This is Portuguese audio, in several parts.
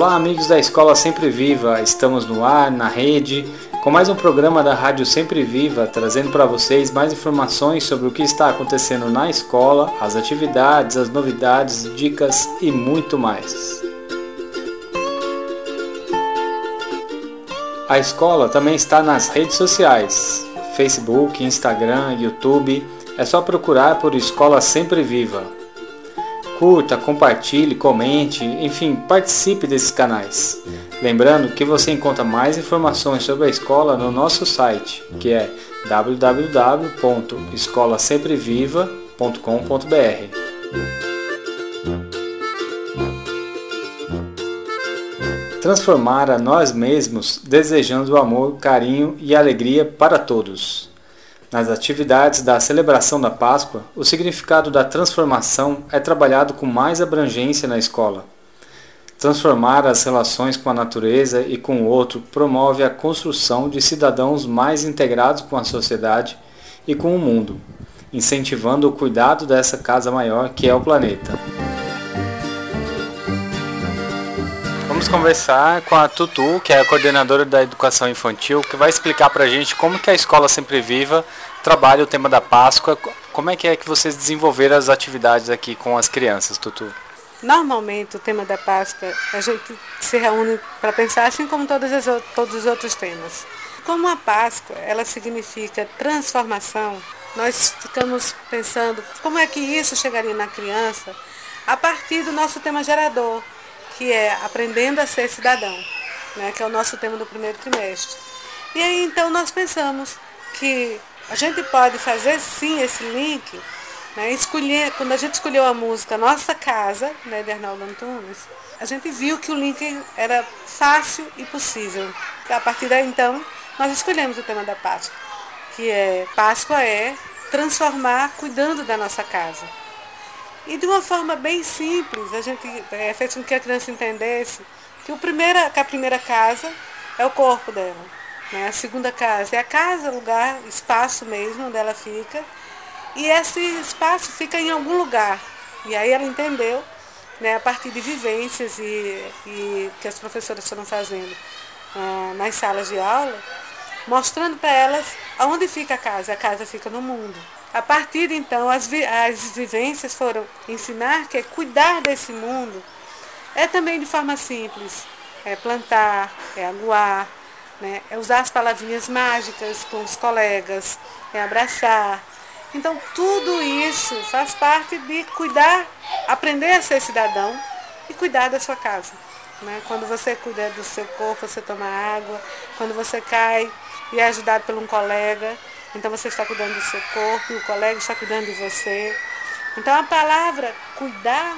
Olá, amigos da Escola Sempre Viva, estamos no ar, na rede, com mais um programa da Rádio Sempre Viva, trazendo para vocês mais informações sobre o que está acontecendo na escola, as atividades, as novidades, dicas e muito mais. A escola também está nas redes sociais, Facebook, Instagram, YouTube, é só procurar por Escola Sempre Viva. Curta, compartilhe, comente, enfim, participe desses canais. Lembrando que você encontra mais informações sobre a escola no nosso site, que é www.escolasempreviva.com.br. Transformar a nós mesmos, desejando amor, carinho e alegria para todos. Nas atividades da celebração da Páscoa, o significado da transformação é trabalhado com mais abrangência na escola. Transformar as relações com a natureza e com o outro promove a construção de cidadãos mais integrados com a sociedade e com o mundo, incentivando o cuidado dessa casa maior que é o planeta. Vamos conversar com a Tutu, que é a coordenadora da educação infantil, que vai explicar para a gente como que a Escola Sempre Viva trabalha o tema da Páscoa. Como é que vocês desenvolveram as atividades aqui com as crianças, Tutu? Normalmente o tema da Páscoa a gente se reúne para pensar assim como todos os outros temas. Como a Páscoa ela significa transformação, nós ficamos pensando como é que isso chegaria na criança a partir do nosso tema gerador, que é aprendendo a ser cidadão, né, que é o nosso tema do primeiro trimestre. E aí então nós pensamos que a gente pode fazer sim esse link, né, quando a gente escolheu a música Nossa Casa, né, de Arnaldo Antunes, a gente viu que o link era fácil e possível. A partir daí então nós escolhemos o tema da Páscoa, que é Páscoa é transformar cuidando da nossa casa. E de uma forma bem simples, a gente fez com que a criança entendesse que a primeira casa é o corpo dela, né? A segunda casa é a casa, lugar, espaço mesmo onde ela fica, e esse espaço fica em algum lugar. E aí ela entendeu, né, a partir de vivências e que as professoras foram fazendo nas salas de aula, mostrando para elas aonde fica a casa fica no mundo. A partir de então, as vivências foram ensinar que cuidar desse mundo é também de forma simples. É plantar, é aguar, né? É usar as palavrinhas mágicas com os colegas, é abraçar. Então, tudo isso faz parte de cuidar, aprender a ser cidadão e cuidar da sua casa. Né? Quando você cuida do seu corpo, você toma água. Quando você cai e é ajudado por um colega, então você está cuidando do seu corpo e o colega está cuidando de você. Então a palavra cuidar,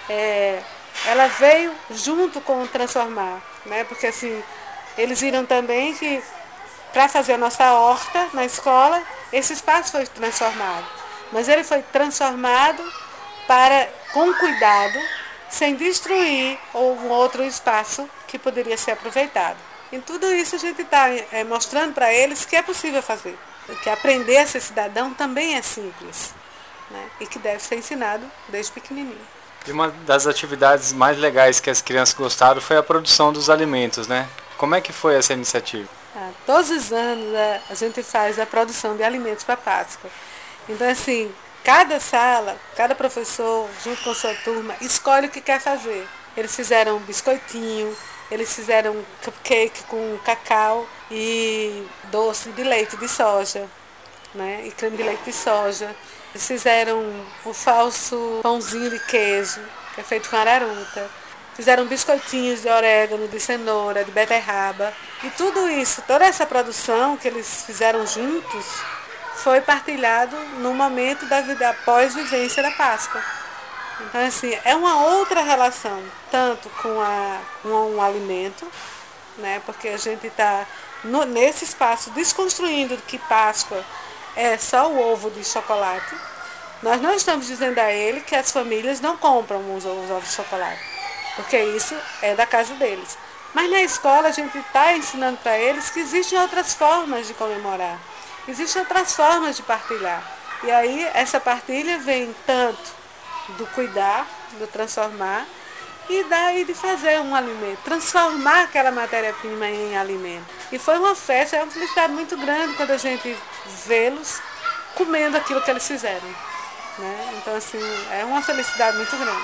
ela veio junto com o transformar, né? Porque assim, eles viram também que para fazer a nossa horta na escola, esse espaço foi transformado. Mas ele foi transformado com cuidado, sem destruir um outro espaço que poderia ser aproveitado. Em tudo isso a gente está mostrando para eles que é possível fazer. Que aprender a ser cidadão também é simples, né? E que deve ser ensinado desde pequenininho. E uma das atividades mais legais que as crianças gostaram foi a produção dos alimentos, né? Como é que foi essa iniciativa? Todos os anos a gente faz a produção de alimentos para a Páscoa. Então assim, cada sala, cada professor, junto com a sua turma, escolhe o que quer fazer. Eles fizeram biscoitinho, eles fizeram cupcake com cacau e doce de leite de soja, né? E creme de leite de soja. Eles fizeram o falso pãozinho de queijo, que é feito com araruta. Fizeram biscoitinhos de orégano, de cenoura, de beterraba. E tudo isso, toda essa produção que eles fizeram juntos, foi partilhado no momento da pós-vivência da Páscoa. Então, assim, é uma outra relação, tanto com um alimento, né? Porque a gente está nesse espaço desconstruindo que Páscoa é só o ovo de chocolate. Nós não estamos dizendo a ele que as famílias não compram os ovos de chocolate, porque isso é da casa deles. Mas na escola a gente está ensinando para eles que existem outras formas de comemorar, existem outras formas de partilhar. E aí essa partilha vem tanto do cuidar, do transformar, e de fazer um alimento, transformar aquela matéria-prima em alimento. E foi uma festa, é uma felicidade muito grande quando a gente vê-los comendo aquilo que eles fizeram, né? Então, assim, é uma felicidade muito grande.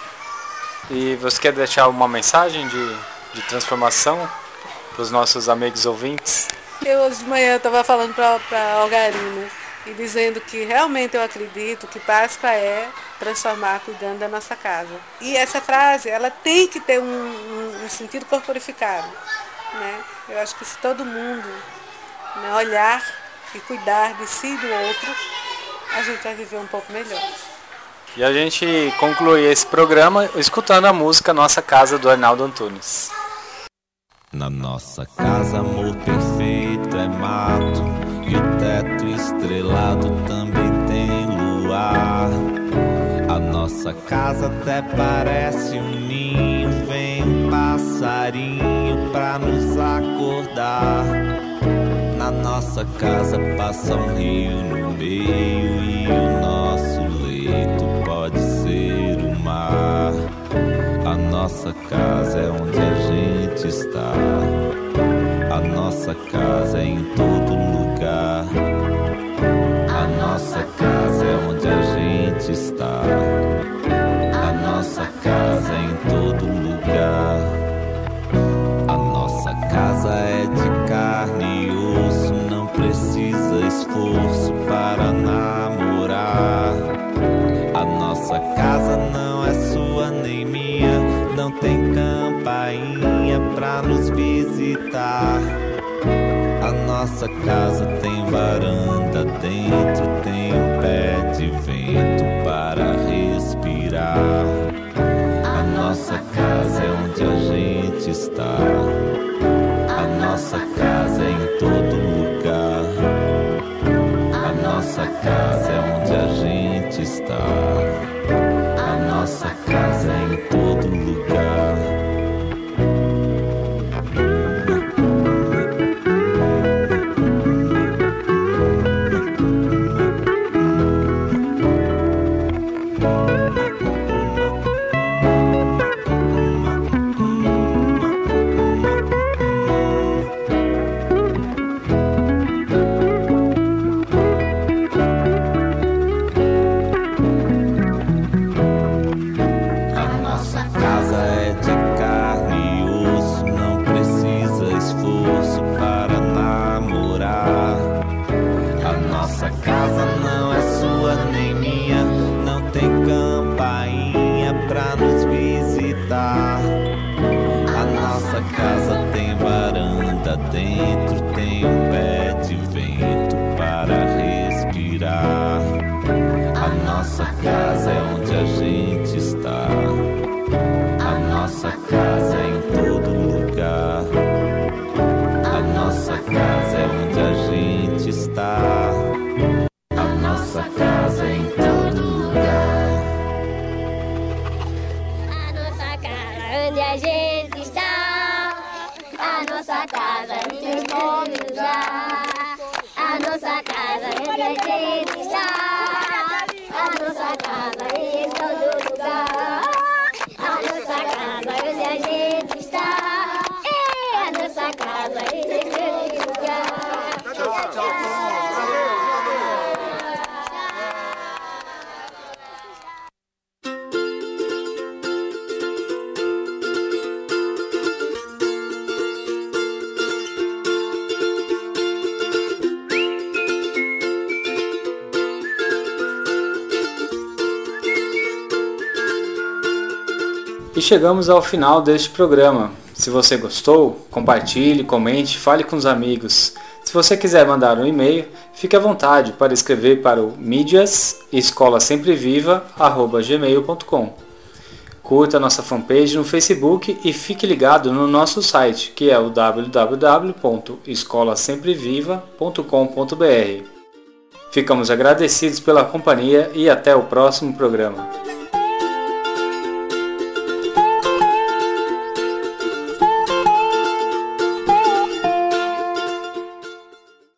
E você quer deixar uma mensagem de transformação para os nossos amigos ouvintes? Eu hoje de manhã estava falando para a Algarina e dizendo que realmente eu acredito que Páscoa é transformar cuidando da nossa casa. E essa frase, ela tem que ter um sentido corporificado, né? Eu acho que se todo mundo, né, olhar e cuidar de si e do outro, a gente vai viver um pouco melhor. E a gente conclui esse programa escutando a música Nossa Casa, do Arnaldo Antunes. Na nossa casa, amor perfeito é mato, e o teto estrelado também tem luar. A nossa casa até parece um ninho, vem um passarinho pra nos acordar. Na nossa casa passa um rio no meio, e o nosso leito pode ser o mar. A nossa casa é onde a gente está. A nossa casa é em todo lugar. A nossa casa é onde a gente está. A nossa casa é em todo lugar. A nossa casa é de carne e osso, não precisa esforço para namorar. A nossa casa não é sua nem minha, não tem campainha pra nos visitar. A nossa casa tem varanda dentro, tem um pé de vento para respirar. A nossa casa é onde a gente está. A nossa casa é em todo lugar. A nossa casa é onde a gente está. A nossa casa é em todo lugar. Dentro tem um pé de vento para respirar. A nossa casa é onde a gente está. A nossa casa é em todo lugar. A nossa casa é onde a gente está. A nossa casa é em todo lugar. A nossa casa é onde a gente está. A nossa casa é em todo lugar. A nossa casa é onde a gente está. A nossa casa é em todo lugar. A nossa casa é onde a gente está. A nossa casa é em todo lugar. Tchau, tchau. E chegamos ao final deste programa. Se você gostou, compartilhe, comente, fale com os amigos. Se você quiser mandar um e-mail, fique à vontade para escrever para o mídias@escolasempreviva@gmail.com. Curta nossa fanpage no Facebook e fique ligado no nosso site, que é o www.escolasempreviva.com.br. Ficamos agradecidos pela companhia e até o próximo programa.